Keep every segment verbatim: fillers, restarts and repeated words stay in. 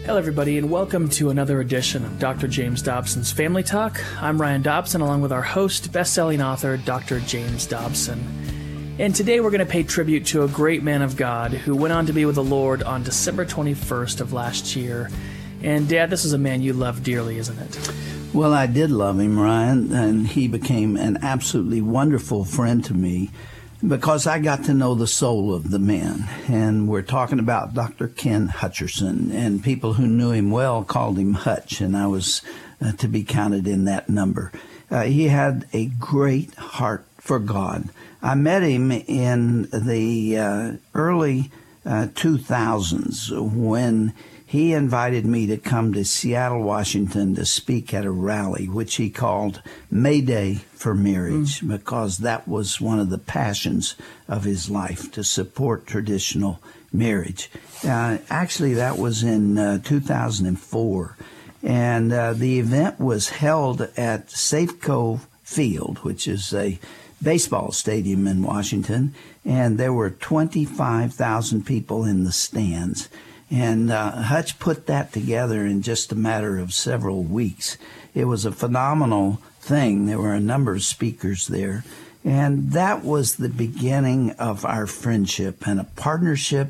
Hello, everybody, and welcome to another edition of Doctor James Dobson's Family Talk. I'm Ryan Dobson, along with our host, best-selling author, Doctor James Dobson. And today we're going to pay tribute to a great man of God who went on to be with the Lord on December twenty-first of last year. And, Dad, this is a man you love dearly, isn't it? Well, I did love him, Ryan, and he became an absolutely wonderful friend to me because I got to know the soul of the man. And we're talking about Doctor Ken Hutcherson, and people who knew him well called him Hutch, and I was uh, to be counted in that number. Uh, he had a great heart for God. I met him in the uh, early uh, two thousands when he invited me to come to Seattle, Washington to speak at a rally, which he called May Day for Marriage, mm. because that was one of the passions of his life, to support traditional marriage. Uh, actually, that was in uh, two thousand four, and uh, the event was held at Safeco Field, which is a baseball stadium in Washington, and there were twenty-five thousand people in the stands. And uh, Hutch put that together in just a matter of several weeks. It was a phenomenal thing. There were a number of speakers there. And that was the beginning of our friendship and a partnership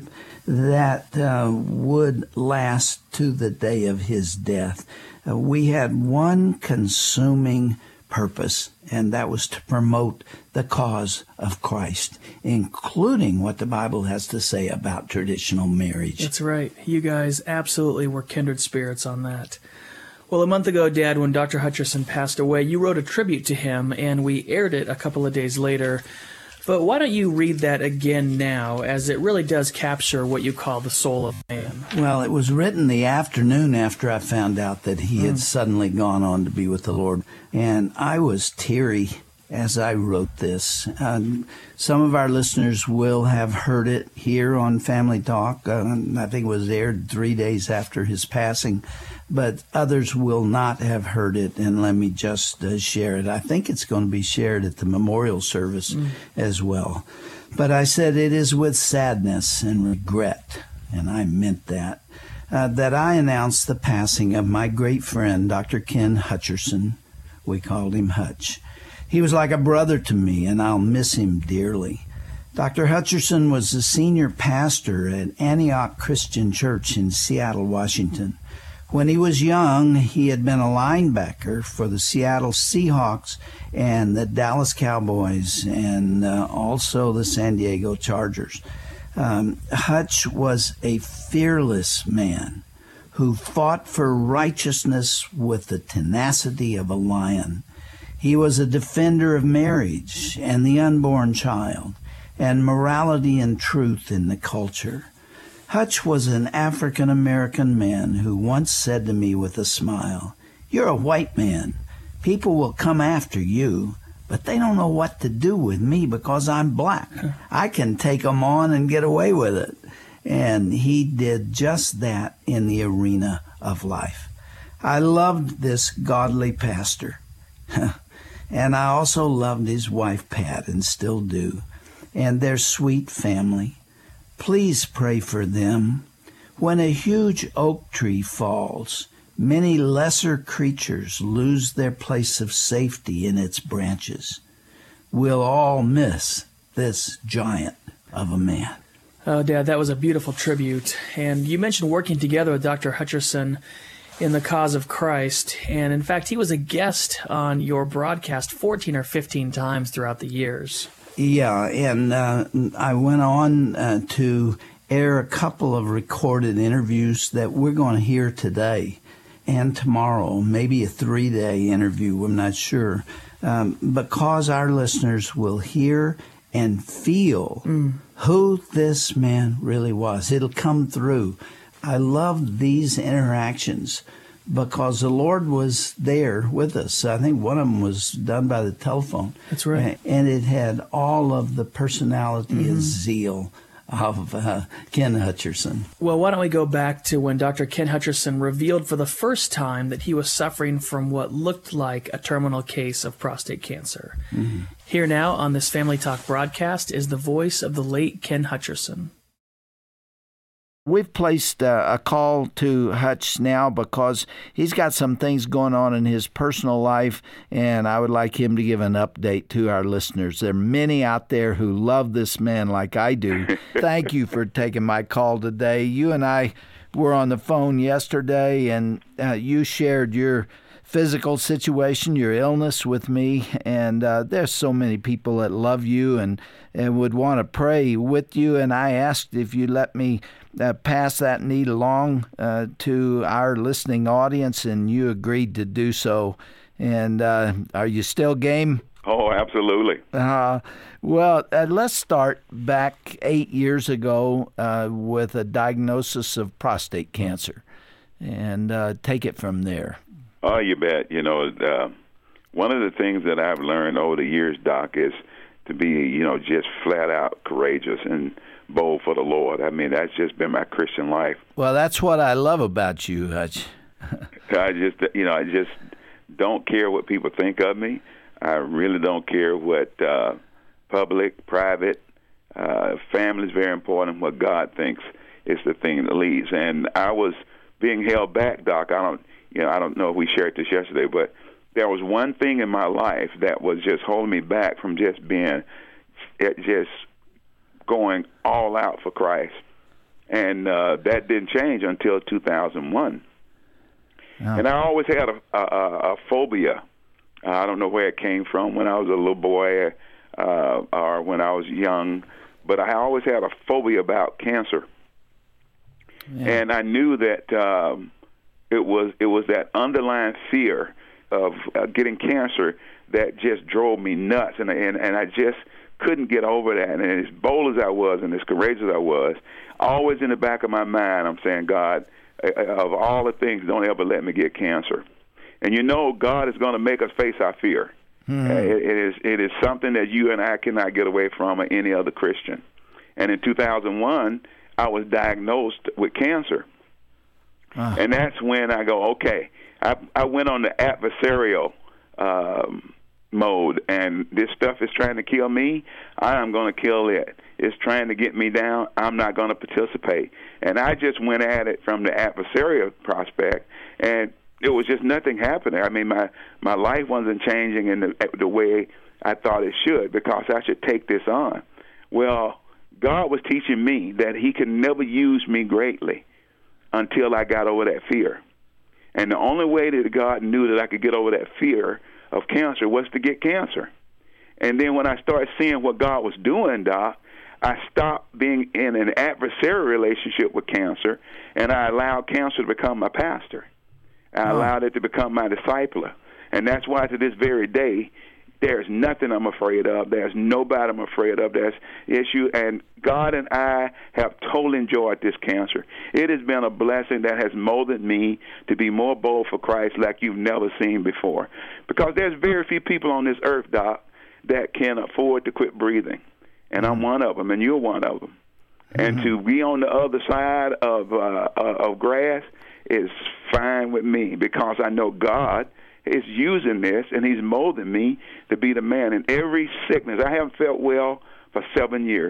that uh, would last to the day of his death. Uh, we had one consuming purpose, and that was to promote the cause of Christ, including what the Bible has to say about traditional marriage. That's right. You guys absolutely were kindred spirits on that. Well, a month ago, Dad, when Doctor Hutcherson passed away, you wrote a tribute to him, and we aired it a couple of days later. But why don't you read that again now, as it really does capture what you call the soul of man? Well, it was written the afternoon after I found out that he had mm. suddenly gone on to be with the Lord. And I was teary as I wrote this. Um, some of our listeners will have heard it here on Family Talk. Uh, I think it was aired three days after his passing. But others will not have heard it, and let me just uh, share it. I think it's going to be shared at the memorial service mm. as well. But I said it is with sadness and regret, and I meant that, uh, that I announce the passing of my great friend, Doctor Ken Hutcherson. We called him Hutch. He was like a brother to me, and I'll miss him dearly. Doctor Hutcherson was the senior pastor at Antioch Christian Church in Seattle, Washington. When he was young, he had been a linebacker for the Seattle Seahawks and the Dallas Cowboys and uh, also the San Diego Chargers. Um, Hutch was a fearless man who fought for righteousness with the tenacity of a lion. He was a defender of marriage and the unborn child and morality and truth in the culture. Hutch was an African-American man who once said to me with a smile, "You're a white man. People will come after you, but they don't know what to do with me because I'm black. I can take them on and get away with it." And he did just that in the arena of life. I loved this godly pastor. And I also loved his wife, Pat, and still do, and their sweet family. Please pray for them. When a huge oak tree falls, many lesser creatures lose their place of safety in its branches. We'll all miss this giant of a man. Oh, Dad, that was a beautiful tribute. And you mentioned working together with Doctor Hutcherson in the cause of Christ. And in fact, he was a guest on your broadcast fourteen or fifteen times throughout the years. Yeah, and uh, I went on uh, to air a couple of recorded interviews that we're going to hear today and tomorrow, maybe a three-day interview, I'm not sure, um, because our listeners will hear and feel mm. who this man really was. It'll come through. I love these interactions because the Lord was there with us. I think one of them was done by the telephone. That's right. And it had all of the personality mm-hmm. and zeal of uh, Ken Hutcherson. Well, why don't we go back to when Doctor Ken Hutcherson revealed for the first time that he was suffering from what looked like a terminal case of prostate cancer. Mm-hmm. Here now on this Family Talk broadcast is the voice of the late Ken Hutcherson. We've placed uh, a call to Hutch now because he's got some things going on in his personal life, and I would like him to give an update to our listeners. There are many out there who love this man like I do. Thank you for taking my call today. You and I were on the phone yesterday, and uh, you shared your physical situation, your illness with me, and uh, there's so many people that love you and, and would want to pray with you, and I asked if you let me uh, pass that need along uh, to our listening audience, and you agreed to do so. And uh, are you still game? Oh, absolutely. Uh, well, uh, let's start back eight years ago uh, with a diagnosis of prostate cancer, and uh, take it from there. Oh, you bet. You know, uh, one of the things that I've learned over the years, Doc, is to be, you know, just flat out courageous and bold for the Lord. I mean, that's just been my Christian life. Well, that's what I love about you, Hutch. I just, you know, I just don't care what people think of me. I really don't care what uh, public, private, uh, family is very important. What God thinks is the thing that leads. And I was being held back, Doc. I don't. You know, I don't know if we shared this yesterday, but there was one thing in my life that was just holding me back from just being, just going all out for Christ. And uh, that didn't change until two thousand one. Oh. And I always had a, a, a phobia. I don't know where it came from when I was a little boy uh, or when I was young, but I always had a phobia about cancer. Yeah. And I knew that um, It was it was that underlying fear of uh, getting cancer that just drove me nuts, and, and and I just couldn't get over that. And as bold as I was and as courageous as I was, always in the back of my mind, I'm saying, God, of all the things, don't ever let me get cancer. And you know, God is going to make us face our fear. Hmm. Uh, it, it is it is something that you and I cannot get away from, or any other Christian. And in two thousand one, I was diagnosed with cancer. Uh. And that's when I go, okay, I, I went on the adversarial um, mode, and this stuff is trying to kill me. I am going to kill it. It's trying to get me down. I'm not going to participate. And I just went at it from the adversarial prospect, and it was just nothing happening. I mean, my, my life wasn't changing in the, the way I thought it should, because I should take this on. Well, God was teaching me that he could never use me greatly until I got over that fear. And the only way that God knew that I could get over that fear of cancer was to get cancer. And then when I started seeing what God was doing, Doc, I stopped being in an adversarial relationship with cancer, and I allowed cancer to become my pastor. I oh. allowed it to become my discipler. And that's why to this very day, there's nothing I'm afraid of. There's nobody I'm afraid of. There's issue. And God and I have totally enjoyed this cancer. It has been a blessing that has molded me to be more bold for Christ like you've never seen before. Because there's very few people on this earth, Doc, that can afford to quit breathing. And I'm one of them, and you're one of them. Mm-hmm. And to be on the other side of, uh, of grass is fine with me, because I know God is using this, and he's molding me to be the man. In every sickness, I haven't felt well for seven years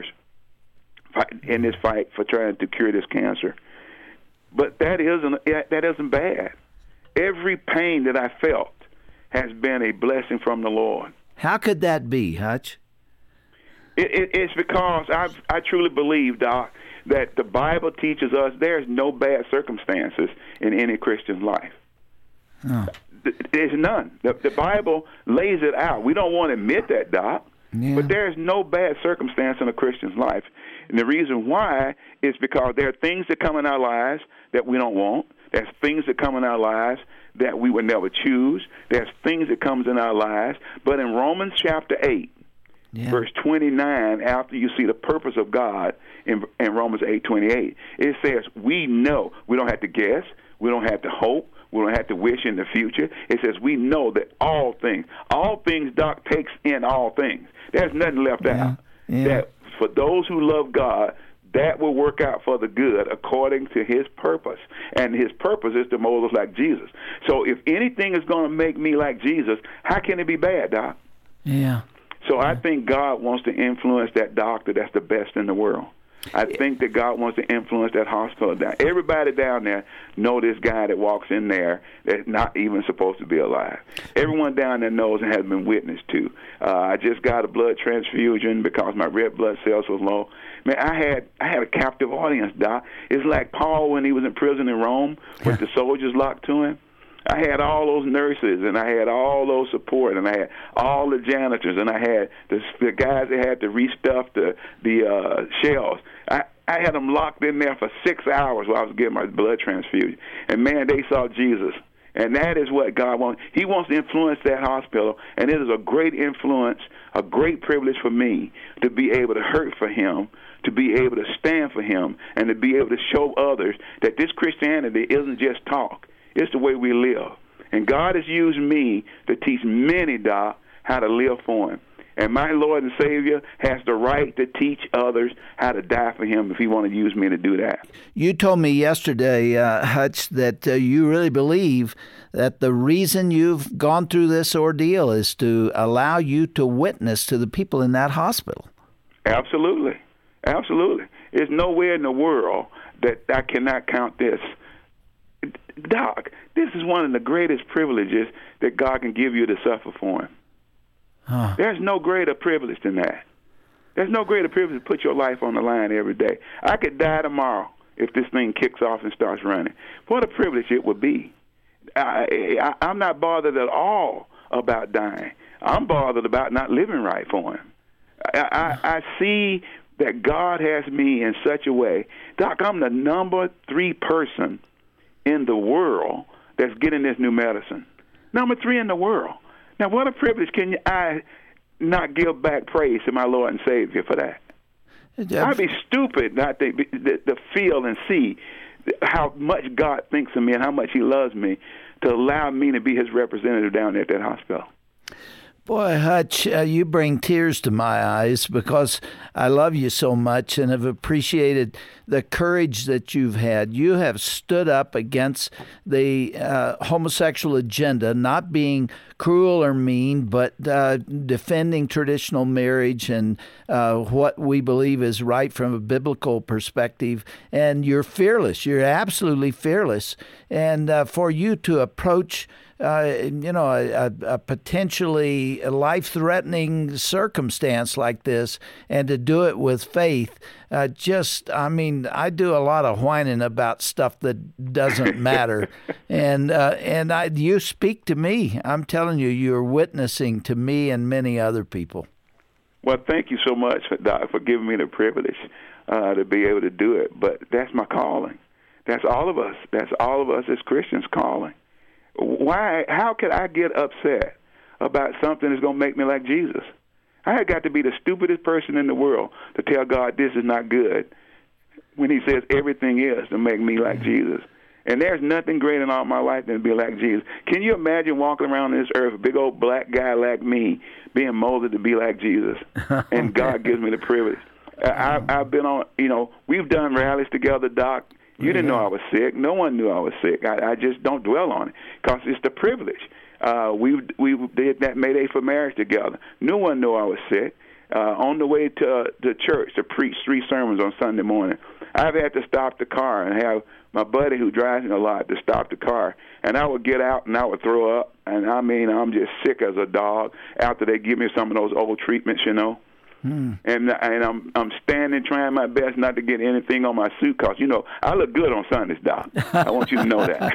in this fight for trying to cure this cancer. But that isn't that isn't bad. Every pain that I felt has been a blessing from the Lord. How could that be, Hutch? It, it, it's because I I truly believe, Doc, that the Bible teaches us there's no bad circumstances in any Christian's life. Oh. There's none. The, the Bible lays it out. We don't want to admit that, Doc, yeah. but there's no bad circumstance in a Christian's life. And the reason why is because there are things that come in our lives that we don't want. There's things that come in our lives that we would never choose. There's things that comes in our lives. But in Romans chapter eight, yeah. verse twenty-nine, after you see the purpose of God in, in Romans eight twenty-eight, it says, we know. We don't have to guess. We don't have to hope. We don't have to wish in the future. It says we know that all things, all things, Doc, takes in all things. There's nothing left yeah. out. Yeah. That for those who love God, that will work out for the good according to his purpose. And his purpose is to mold us like Jesus. So if anything is going to make me like Jesus, how can it be bad, Doc? Yeah. So I think God wants to influence that doctor that's the best in the world. I think that God wants to influence that hospital down. Everybody down there know this guy that walks in there that's not even supposed to be alive. Everyone down there knows and has been witnessed to. Uh, I just got a blood transfusion because my red blood cells was low. Man, I had I had a captive audience, Doc. It's like Paul when he was in prison in Rome with the soldiers locked to him. I had all those nurses, and I had all those support, and I had all the janitors, and I had the, the guys that had to restuff the the uh, shelves. I, I had them locked in there for six hours while I was getting my blood transfusion. And, man, they saw Jesus. And that is what God wants. He wants to influence that hospital, and it is a great influence, a great privilege for me to be able to hurt for him, to be able to stand for him, and to be able to show others that this Christianity isn't just talk. It's the way we live. And God has used me to teach many, Doc, how to live for him. And my Lord and Savior has the right to teach others how to die for him if he want to use me to do that. You told me yesterday, uh, Hutch, that uh, you really believe that the reason you've gone through this ordeal is to allow you to witness to the people in that hospital. Absolutely. Absolutely. There's nowhere in the world that I cannot count this. Doc, this is one of the greatest privileges that God can give you to suffer for him. Huh. There's no greater privilege than that. There's no greater privilege to put your life on the line every day. I could die tomorrow if this thing kicks off and starts running. What a privilege it would be. I, I, I'm not bothered at all about dying. I'm bothered about not living right for him. I, I, I see that God has me in such a way. Doc, I'm the number three person in the world that's getting this new medicine. Number three in the world. Now, what a privilege can I not give back praise to my Lord and Savior for that? I'd be stupid not to, to feel and see how much God thinks of me and how much he loves me to allow me to be his representative down there at that hospital. Boy, Hutch, uh, you bring tears to my eyes because I love you so much and have appreciated the courage that you've had. You have stood up against the uh, homosexual agenda, not being cruel or mean, but uh, defending traditional marriage and uh, what we believe is right from a biblical perspective. And you're fearless. You're absolutely fearless. And uh, for you to approach Uh, you know, a, a potentially life-threatening circumstance like this, and to do it with faith, uh, just, I mean, I do a lot of whining about stuff that doesn't matter, and uh, and I, you speak to me. I'm telling you, you're witnessing to me and many other people. Well, thank you so much, Doc, for giving me the privilege uh, to be able to do it. But that's my calling. That's all of us. That's all of us as Christians calling. Why? How could I get upset about something that's going to make me like Jesus? I had got to be the stupidest person in the world to tell God this is not good when he says everything is to make me like Jesus. And there's nothing great in all my life than to be like Jesus. Can you imagine walking around this earth, a big old black guy like me, being molded to be like Jesus? And God gives me the privilege. I, I've been on, you know, we've done rallies together, Doc. You didn't know I was sick. No one knew I was sick. I, I just don't dwell on it because it's the privilege. Uh, we we did that Mayday for Marriage together. No one knew I was sick. Uh, on the way to uh, the church to preach three sermons on Sunday morning, I've had to stop the car and have my buddy who drives me a lot to stop the car. And I would get out and I would throw up. And, I mean, I'm just sick as a dog after they give me some of those old treatments, you know. Hmm. And and I'm I'm standing trying my best not to get anything on my suit because, you know, I look good on Sundays, Doc. I want you to know that.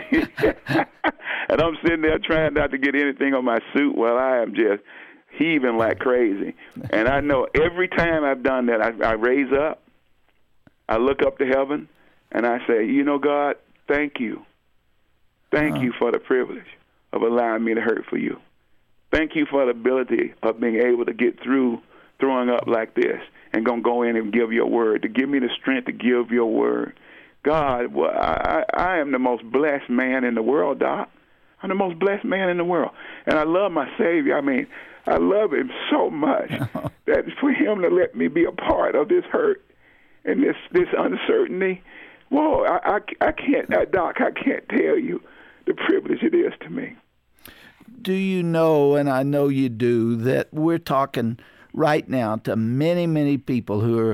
And I'm sitting there trying not to get anything on my suit while I am just heaving like crazy. And I know every time I've done that, I, I raise up, I look up to heaven, and I say, you know, God, thank you. Thank uh-huh. you for the privilege of allowing me to hurt for you. Thank you for the ability of being able to get through throwing up like this and going to go in and give your word, to give me the strength to give your word. God, well, I, I am the most blessed man in the world, Doc. I'm the most blessed man in the world. And I love my Savior. I mean, I love him so much that for him to let me be a part of this hurt and this, this uncertainty, whoa, I, I, I can't, Doc, I can't tell you the privilege it is to me. Do you know, and I know you do, that we're talking right now to many, many people who are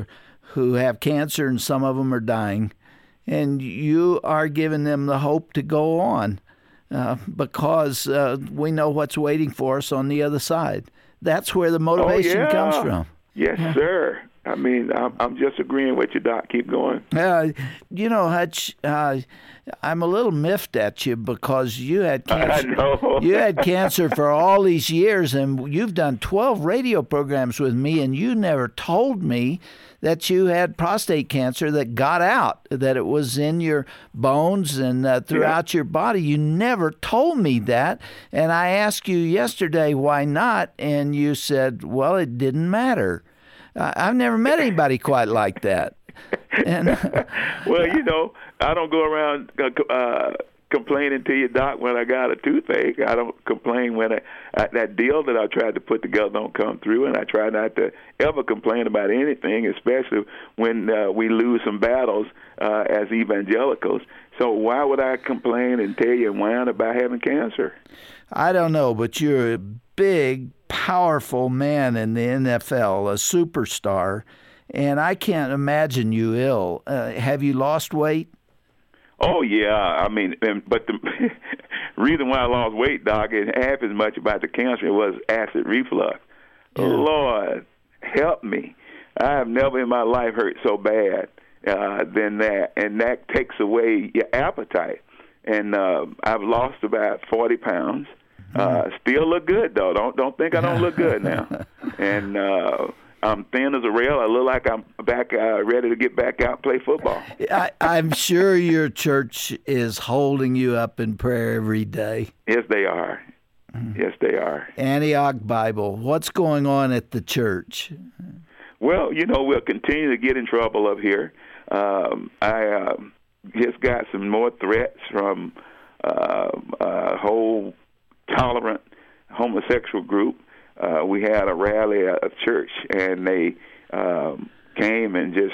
who have cancer, and some of them are dying, and you are giving them the hope to go on uh, because uh, we know what's waiting for us on the other side. That's where the motivation oh, yeah. comes from. Yes, yeah. sir. I mean, I'm, I'm just agreeing with you, Doc. Keep going. Uh, you know, Hutch, uh, I'm a little miffed at you because you had cancer. I know. You had cancer for all these years, and you've done twelve radio programs with me, and you never told me that you had prostate cancer that got out, that it was in your bones and uh, throughout yeah. your body. You never told me that, and I asked you yesterday why not, and you said, well, it didn't matter. I've never met anybody quite like that. And well, you know, I don't go around uh, complaining to you, Doc, when I got a toothache. I don't complain when I, I, that deal that I tried to put together don't come through, and I try not to ever complain about anything, especially when uh, we lose some battles uh, as evangelicals. So why would I complain and tell you and whine about having cancer? I don't know, but you're a big, powerful man in the N F L, a superstar, and I can't imagine you ill. Uh, have you lost weight? Oh, yeah. I mean, and, but the reason why I lost weight, Doc, is half as much about the cancer it was acid reflux. Yeah. Lord, help me. I have never in my life hurt so bad uh, than that, and that takes away your appetite. And uh, I've lost about forty pounds. Uh, still look good, though. Don't don't think I don't look good now. And uh, I'm thin as a rail. I look like I'm back, uh, ready to get back out and play football. I, I'm sure your church is holding you up in prayer every day. Yes, they are. Yes, they are. Antioch Bible. What's going on at the church? Well, you know, we'll continue to get in trouble up here. Um, I uh, just got some more threats from uh, a whole tolerant homosexual group. Uh, we had a rally at a church, and they um, came and just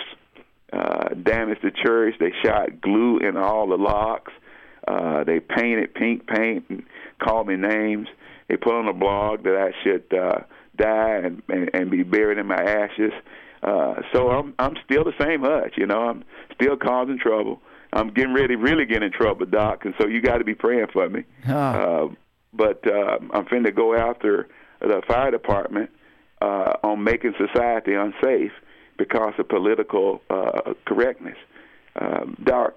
uh, damaged the church. They shot glue in all the locks. Uh, they painted pink paint and called me names. They put on a blog that I should uh, die and, and, and be buried in my ashes. Uh, so I'm I'm still the same Hutch, you know. I'm still causing trouble. I'm getting ready, really getting in trouble, Doc, and so you got to be praying for me. Oh. Uh, but uh, I'm finna go after the fire department uh, on making society unsafe because of political uh, correctness. Um, Doc,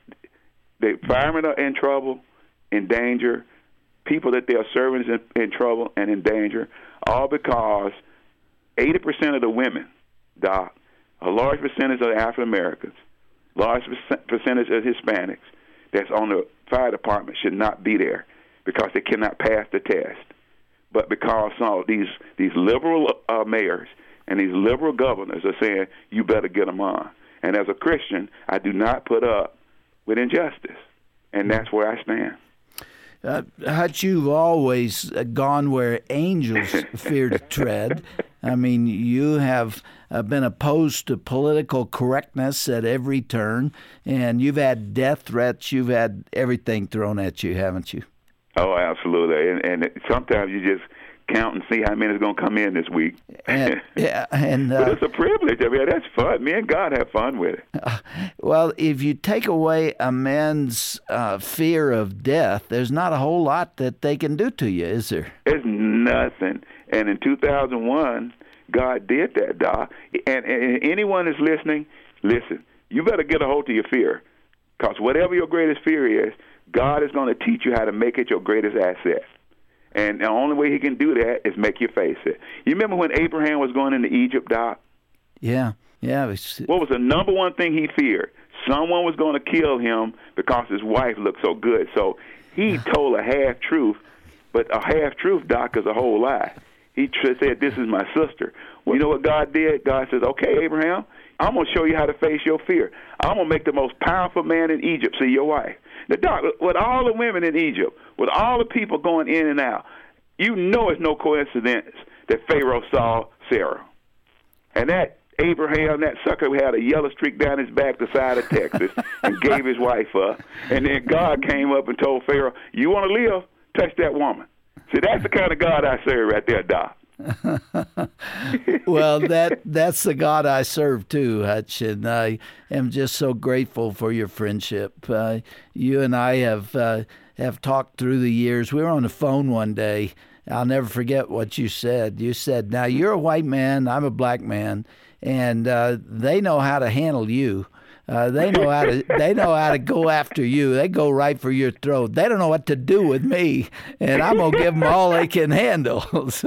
the firemen are in trouble, in danger. People that they are serving is in, in trouble and in danger, all because eighty percent of the women, Doc, a large percentage of the African Americans, large percentage of Hispanics that's on the fire department should not be there because they cannot pass the test. But because some of these these liberal uh, mayors and these liberal governors are saying, you better get them on. And as a Christian, I do not put up with injustice. And that's where I stand. Uh, Hutch, you've always gone where angels fear to tread. I mean, you have uh, been opposed to political correctness at every turn, and you've had death threats. You've had everything thrown at you, haven't you? Oh, absolutely. And, and sometimes you just count and see how many is going to come in this week. And, yeah, and uh, but it's a privilege. I mean, that's fun. Me and God have fun with it. Uh, well, if you take away a man's uh, fear of death, there's not a whole lot that they can do to you, is there? It's nothing. And in two thousand one, God did that, Doc. And, and anyone that's listening, listen, you better get a hold of your fear, because whatever your greatest fear is, God is going to teach you how to make it your greatest asset. And the only way he can do that is make you face it. You remember when Abraham was going into Egypt, Doc? Yeah, yeah. Was... What was the number one thing he feared? Someone was going to kill him because his wife looked so good. So he told a half-truth, but a half-truth, Doc, is a whole lie. He said, this is my sister. Well, you know what God did? God says, okay, Abraham, I'm going to show you how to face your fear. I'm going to make the most powerful man in Egypt see your wife. Now, Doc, with all the women in Egypt, with all the people going in and out, you know it's no coincidence that Pharaoh saw Sarah. And that Abraham, that sucker, had a yellow streak down his back the side of Texas and gave his wife up. And then God came up and told Pharaoh, you want to live? Touch that woman. See, that's the kind of God I serve right there, Doc. Well, that that's the God I serve too, Hutch, and I am just so grateful for your friendship. Uh, you and I have uh, have talked through the years. We were on the phone one day. I'll never forget what you said. You said, "Now you're a white man, I'm a black man, and uh, they know how to handle you. Uh, they know how to they know how to go after you. They go right for your throat. They don't know what to do with me, and I'm gonna give them all they can handle." So.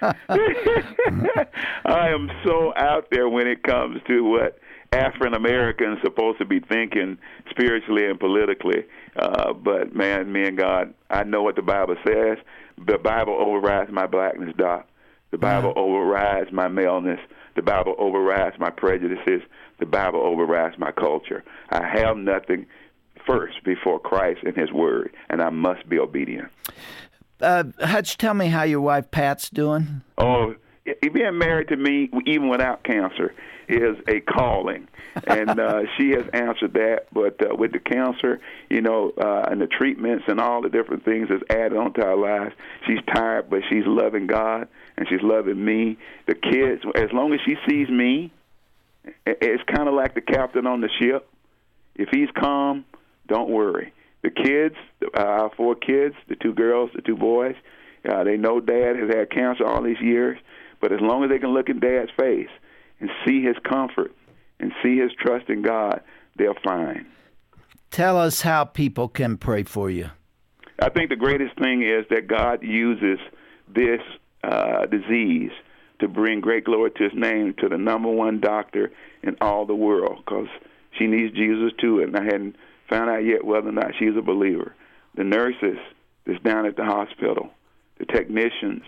I am so out there when it comes to what African Americans supposed to be thinking spiritually and politically. Uh, but man, me and God, I know what the Bible says. The Bible overrides my blackness, Doc. The Bible uh-huh. overrides my maleness. The Bible overrides my prejudices. The Bible overrides my culture. I have nothing first before Christ and His Word, and I must be obedient. Uh, Hutch, tell me how your wife Pat's doing. Oh, being married to me, even without cancer, is a calling, and uh, she has answered that. But uh, with the cancer, you know, uh, and the treatments and all the different things that's added onto our lives, she's tired, but she's loving God and she's loving me. The kids, as long as she sees me, it's kind of like the captain on the ship. If he's calm, don't worry. The kids, uh, our four kids, the two girls, the two boys, uh, they know Dad has had cancer all these years, but as long as they can look in Dad's face and see his comfort and see his trust in God, they're fine. Tell us how people can pray for you. I think the greatest thing is that God uses this uh, disease to bring great glory to His name, to the number one doctor in all the world, because she needs Jesus too, and I hadn't found out yet whether or not she's a believer. The nurses that's down at the hospital, the technicians,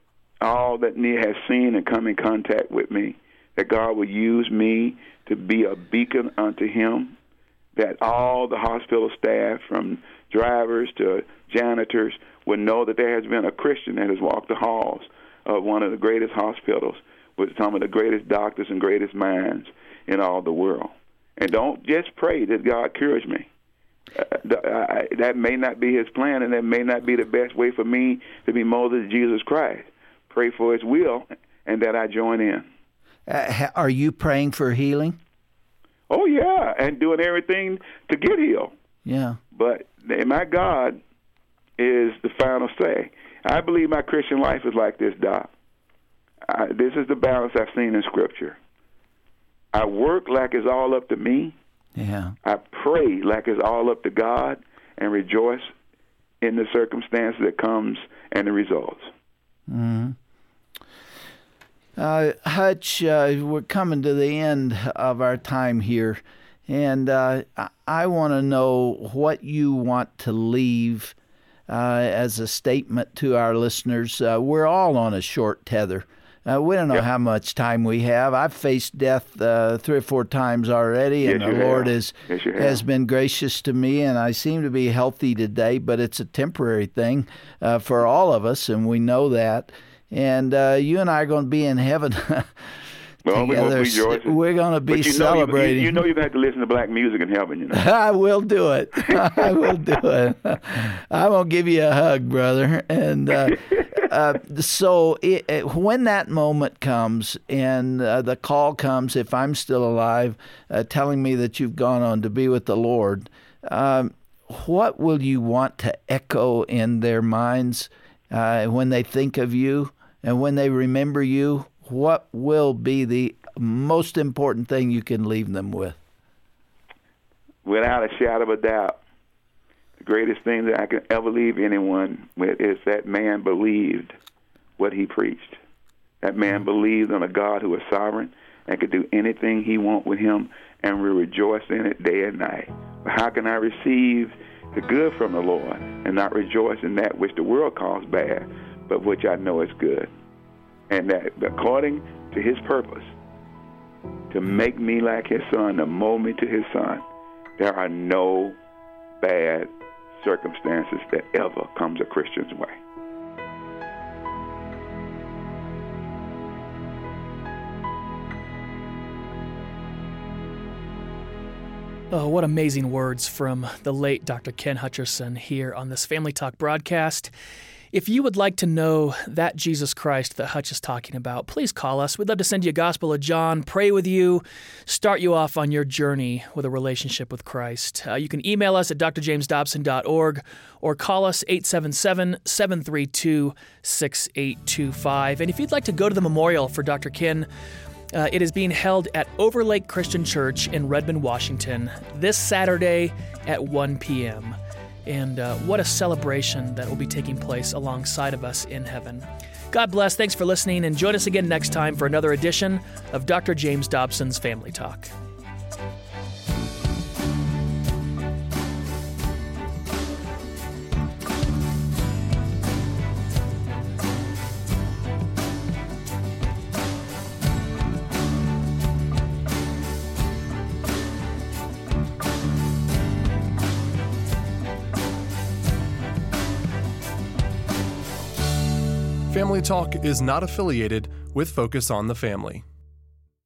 all that Nia has seen and come in contact with me, that God will use me to be a beacon unto Him, that all the hospital staff, from drivers to janitors, will know that there has been a Christian that has walked the halls of one of the greatest hospitals with some of the greatest doctors and greatest minds in all the world. And don't just pray that God cures me. Uh, I, that may not be His plan, and that may not be the best way for me to be molded to Jesus Christ. Pray for His will, and that I join in. Uh, are you praying for healing? Oh, yeah, and doing everything to get healed. Yeah. But my God is the final say. I believe my Christian life is like this, Doc. I, this is the balance I've seen in Scripture. I work like it's all up to me. Yeah. I pray like it's all up to God, and rejoice in the circumstances that comes and the results. Mm-hmm. Uh, Hutch, uh, we're coming to the end of our time here, and uh, I, I want to know what you want to leave uh, as a statement to our listeners. Uh, we're all on a short tether. Uh, we don't know yep. how much time we have. I've faced death uh, three or four times already, and yes, the Lord has, is, yes, has been gracious to me, and I seem to be healthy today, but it's a temporary thing uh, for all of us, and we know that. And uh, you and I are going to be in heaven well, together. We're, we're going to be but you celebrating. Know you, you know you're going to have to listen to black music in heaven, you know. I will do it. I will do it. I'm going to give you a hug, brother. And uh, uh, so it, it, when that moment comes and uh, the call comes, if I'm still alive, uh, telling me that you've gone on to be with the Lord, um, what will you want to echo in their minds uh, when they think of you and when they remember you? What will be the most important thing you can leave them with? Without a shadow of a doubt, the greatest thing that I can ever leave anyone with is that man believed what he preached. That man believed in a God who is sovereign and could do anything He wants with him, and we rejoice in it day and night. But how can I receive the good from the Lord and not rejoice in that which the world calls bad, but which I know is good? And that according to His purpose, to make me like His Son, to mold me to His Son, there are no bad circumstances that ever comes a Christian's way. Oh, what amazing words from the late Doctor Ken Hutcherson here on this Family Talk broadcast. If you would like to know that Jesus Christ that Hutch is talking about, please call us. We'd love to send you a Gospel of John, pray with you, start you off on your journey with a relationship with Christ. Uh, you can email us at d r james dobson dot org or call us eight seven seven, seven three two, six eight two five. And if you'd like to go to the memorial for Doctor Kin, uh, it is being held at Overlake Christian Church in Redmond, Washington, this Saturday at one p.m., And uh, what a celebration that will be taking place alongside of us in heaven. God bless. Thanks for listening, and join us again next time for another edition of Doctor James Dobson's Family Talk. Family Talk is not affiliated with Focus on the Family.